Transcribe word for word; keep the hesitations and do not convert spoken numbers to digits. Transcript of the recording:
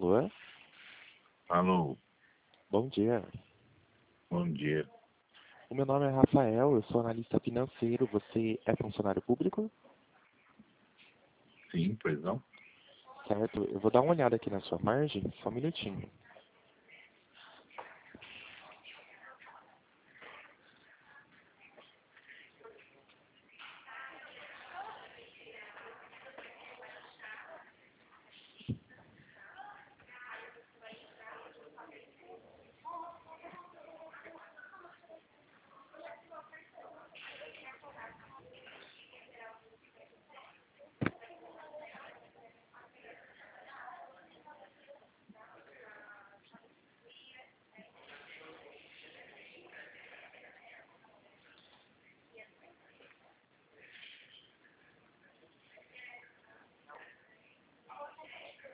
Alô? Alô, Bom dia. bom dia. O meu nome é Rafael, eu sou analista financeiro. Você é funcionário público? Sim, pois não? Certo. Eu vou dar uma olhada aqui na sua margem, só um minutinho.